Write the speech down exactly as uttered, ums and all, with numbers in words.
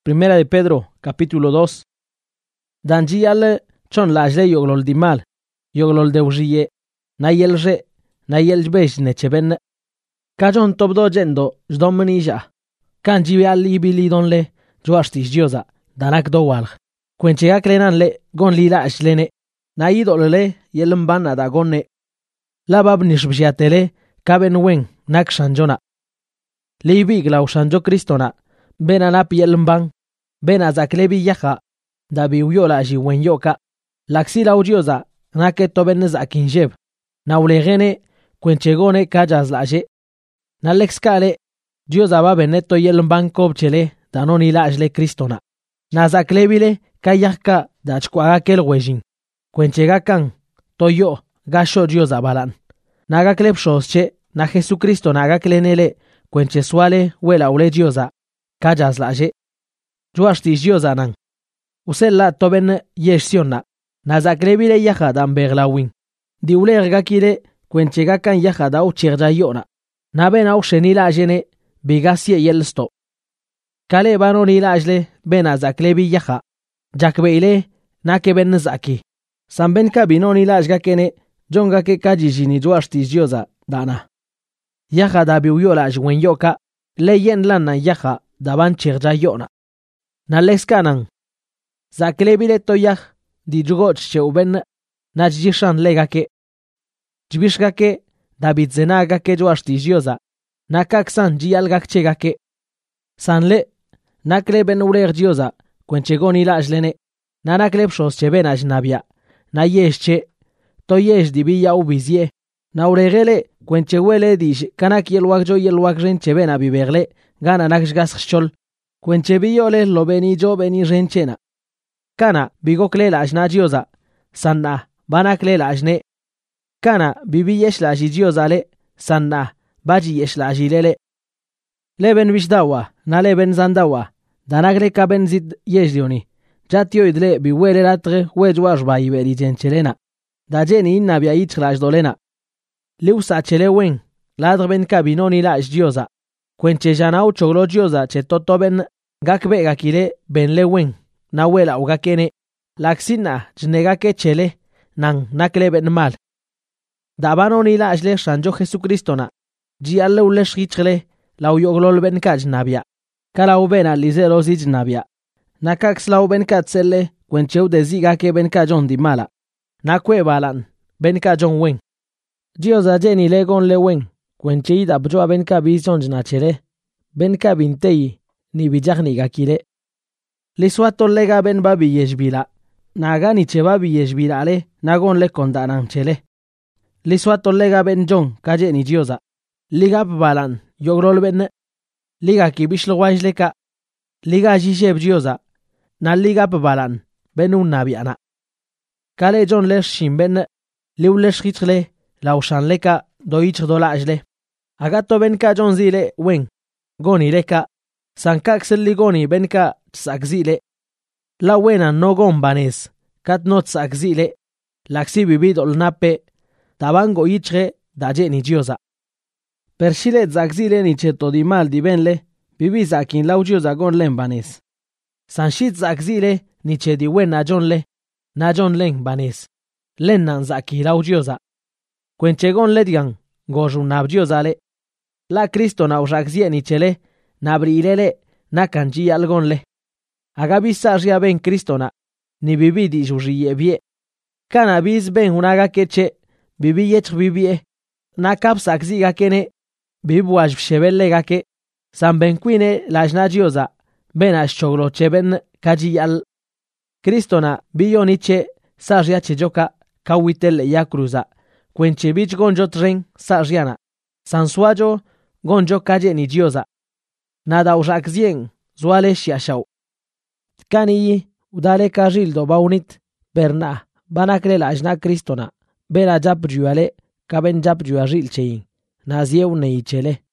Primera de Pedro, capítulo dos. Danji al chon lajle yoglol di mal, yoglol de ujiye, na yelje, na yeljbej necheben. Kajon tobdo jendo jdomnija. Kanji al ibili donle, joashtis dioza, danak do walg. Kwenchega klenanle, gon lila ashlene, na idolele yelmbana da gonne. Labab nishbjiatele, kaben wen, nak shanjona. Libig la ushanjo kristona, benanap yelmbang, benazaklebi yaha, da biuyola ji wenyoka, laxila udioza, nake toben zakinjeb, na ulegene, kwenchegone kajaz laje. Na lexkale, dioza ba beneto yelmbang kobchele, danoni lajle kristona. Na zaklebile, kayaka, da chkwaga kel wejin. Kwenchega kan, toyo, gasho dioza balan. Naga klepshosche, na Jesucristo naga klenele, kwenchesuale, wela ule dioza, kajaz laje. Joashtis dioza nan. Usella toben yeshsionna, na zaklebile yaha dan berlawin. Di ule ergakile, kwenchega kan yaha da uchirja yona. Na ben au shenila ajene, bigasie yelsto. Kale bano nila ajle, bena zaklebi yaha. Jakbeile, na ke ben zaki. Samben kabino nila ajgakene, jonga ke kajijini joashtis dioza, dana. Yaha da biuyola ajwen yoka, leyen lana yaha da ban chirja yona. Na leskanan. Zaklebile toyah, di jugoch che uben, na jishan legake. Jbishgake, David zenagake joashtis dioza, na kaksan jialgak chegake. Sanle, na kleben uler dioza, kwenchegoni lajlene, na nakleb shos che ben ajnabia, na yeshche, to yesh dibia ubizie, na uregele, kwenchewele dish, kanak yelwakjo yelwakren che ben abiberle, gana nakshgas chol, kwenchebiole lo beni jo beni renchena. Kana bigokle lajna dioza, sanna, banakle lajne. Kana bibi yesh laji diozale, sanna, baji yesh laji lele. Leben vishdawa, na leben zandawa, danagre kaben zid yesh dioni. Jatio idle biwele latre wejwash ba iberi jenchelena. Da jeni inna bia itch laj dolena. Liusa chele wen, ladre ben kabinoni laj dioza. Kwenche janau choglo dioza che toto ben gakbe gakile ben le wen, na wela ugakene. Laksina jnegake chele, nang nakle ben mal. Dabano ni la ajle shanjo Jesucristona, ji alle ule shichle, la uyoglol ben kaj nabia. Kala ubena lizero zij nabia. Na kaks la uben katsele, kwencheu de ziga ke ben kajon di mala. Na kwe balan, ben kajon wen. Dioza jeni legon le wen, kwenche ida bjoa ben ka bizon jnachele, ben ka bintei, ni bijagni gakile. Liswato lega ben babi yeshbila, na gani che babi yeshbila le, nagon le kondanan chele. Liswato lega ben John, kaje ni dioza. Liga balan, yogrol ben. Liga ki bishlo wajleka. Liga jisheb dioza. Na liga balan, ben un nabiana. Kale John lesh shim ben. Liu lesh hitle, laushan leka, doich dola ajle. Agato ben ka John zile, wen. Goni leka. Sankaksel ligoni ben ka tsakzile. La wena no gon banes. Kat no tsakzile. Laksi bibidol nape. Tabango ichre daje ni dioza. Pershile zakzile ni cheto di mal di benle, bibi zakin lau dioza gon len banes. Sanshit zakzile ni che di wen na jon le, na jon len banes. Len nan zaki lau dioza. Kwenche gon le digan, gojun nab dioza le. La Cristo na uzakzie ni chele, nabrilele, na kanji algon le. Agabisa ria ben Cristo na, ni bibi di jujiye bie. Kanabis ben unaga keche, bibi yech bibie, na kapsak ziga kene, bibuaj shebelle gake, san ben quine lajna dioza, ben ash choglo cheben kaji al. Kristona bioniche, sarja chejoka, kawitel ya cruza, kwenche bich gonjo tren, sarjana, sansuajo, gonjo kaje ni dioza. Nada urak zien, zuale shiashau. Kani udale kajildo baunit, berna, banakle lajna Kristona. Bela jap juale, kaben jap juajil chein, nazieu nei chele.